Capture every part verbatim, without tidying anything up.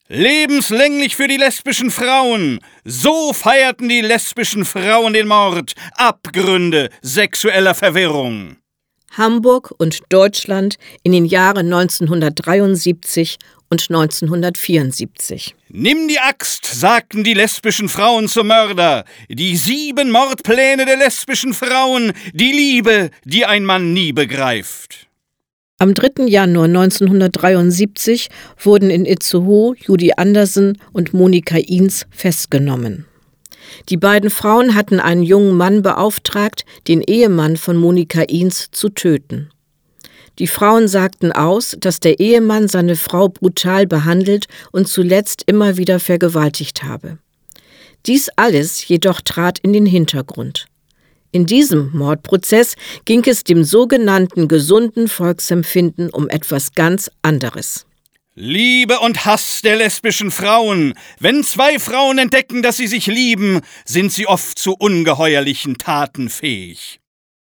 Lebenslänglich für die lesbischen Frauen. So feierten die lesbischen Frauen den Mord. Abgründe sexueller Verwirrung. Hamburg und Deutschland in den Jahren neunzehnhundertdreiundsiebzig und neunzehnhundertvierundsiebzig. Nimm die Axt, sagten die lesbischen Frauen zum Mörder. Die sieben Mordpläne der lesbischen Frauen. Die Liebe, die ein Mann nie begreift. Am dritten Januar neunzehnhundertdreiundsiebzig wurden in Itzehoe Judy Andersen und Monika Ihns festgenommen. Die beiden Frauen hatten einen jungen Mann beauftragt, den Ehemann von Monika Ihns zu töten. Die Frauen sagten aus, dass der Ehemann seine Frau brutal behandelt und zuletzt immer wieder vergewaltigt habe. Dies alles jedoch trat in den Hintergrund. In diesem Mordprozess ging es dem sogenannten gesunden Volksempfinden um etwas ganz anderes. Liebe und Hass der lesbischen Frauen. Wenn zwei Frauen entdecken, dass sie sich lieben, sind sie oft zu ungeheuerlichen Taten fähig.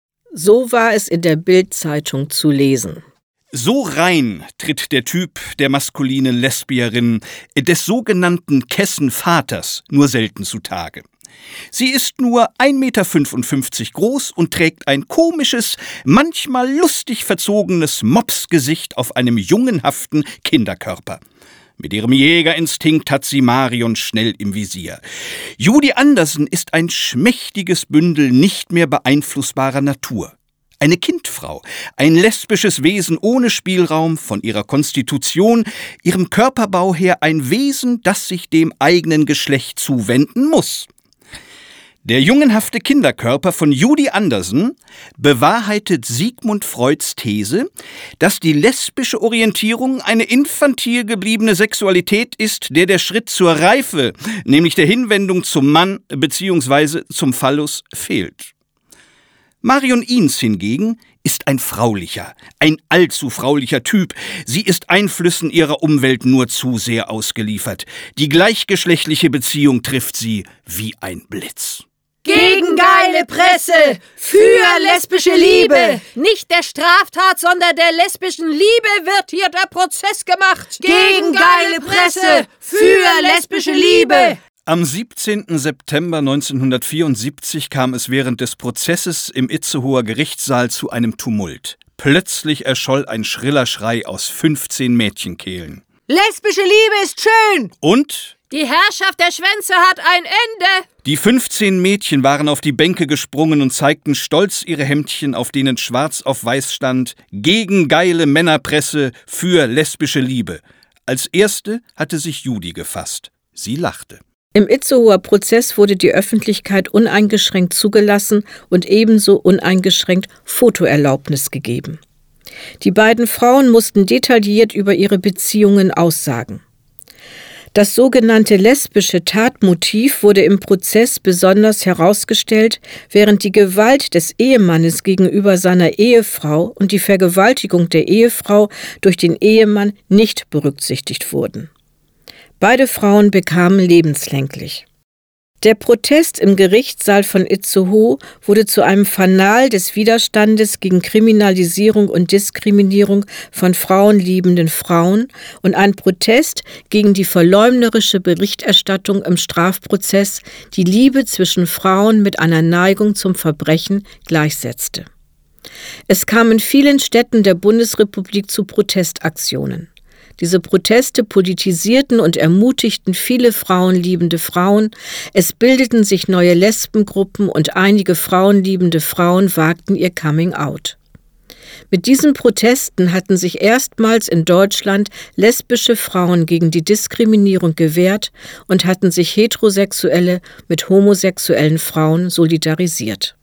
So war es in der Bild-Zeitung zu lesen. So rein tritt der Typ der maskulinen Lesbierin, des sogenannten kessen Vaters, nur selten zutage. Sie ist nur ein Meter fünfundfünfzig groß und trägt ein komisches, manchmal lustig verzogenes Mopsgesicht auf einem jungenhaften Kinderkörper. Mit ihrem Jägerinstinkt hat sie Marion schnell im Visier. Judy Andersen ist ein schmächtiges Bündel nicht mehr beeinflussbarer Natur. Eine Kindfrau, ein lesbisches Wesen ohne Spielraum, von ihrer Konstitution, ihrem Körperbau her ein Wesen, das sich dem eigenen Geschlecht zuwenden muss. Der jungenhafte Kinderkörper von Judy Andersen bewahrheitet Sigmund Freuds These, dass die lesbische Orientierung eine infantil gebliebene Sexualität ist, der der Schritt zur Reife, nämlich der Hinwendung zum Mann bzw. zum Phallus, fehlt. Marion Ihns hingegen ist ein fraulicher, ein allzu fraulicher Typ. Sie ist Einflüssen ihrer Umwelt nur zu sehr ausgeliefert. Die gleichgeschlechtliche Beziehung trifft sie wie ein Blitz. Gegen geile Presse, für lesbische Liebe. Nicht der Straftat, sondern der lesbischen Liebe wird hier der Prozess gemacht. Gegen geile Presse, für lesbische Liebe. Am siebzehnten September neunzehnhundertvierundsiebzig kam es während des Prozesses im Itzehoer Gerichtssaal zu einem Tumult. Plötzlich erscholl ein schriller Schrei aus fünfzehn Mädchenkehlen. Lesbische Liebe ist schön! Und? Die Herrschaft der Schwänze hat ein Ende! Die fünfzehn Mädchen waren auf die Bänke gesprungen und zeigten stolz ihre Hemdchen, auf denen schwarz auf weiß stand: Gegen geile Männerpresse, für lesbische Liebe. Als erste hatte sich Judy gefasst. Sie lachte. Im Itzehoer Prozess wurde die Öffentlichkeit uneingeschränkt zugelassen und ebenso uneingeschränkt Fotoerlaubnis gegeben. Die beiden Frauen mussten detailliert über ihre Beziehungen aussagen. Das sogenannte lesbische Tatmotiv wurde im Prozess besonders herausgestellt, während die Gewalt des Ehemannes gegenüber seiner Ehefrau und die Vergewaltigung der Ehefrau durch den Ehemann nicht berücksichtigt wurden. Beide Frauen bekamen lebenslänglich. Der Protest im Gerichtssaal von Itzehoe wurde zu einem Fanal des Widerstandes gegen Kriminalisierung und Diskriminierung von frauenliebenden Frauen und ein Protest gegen die verleumderische Berichterstattung im Strafprozess, die Liebe zwischen Frauen mit einer Neigung zum Verbrechen gleichsetzte. Es kam in vielen Städten der Bundesrepublik zu Protestaktionen. Diese Proteste politisierten und ermutigten viele frauenliebende Frauen. Es bildeten sich neue Lesbengruppen und einige frauenliebende Frauen wagten ihr Coming-out. Mit diesen Protesten hatten sich erstmals in Deutschland lesbische Frauen gegen die Diskriminierung gewehrt und hatten sich Heterosexuelle mit homosexuellen Frauen solidarisiert.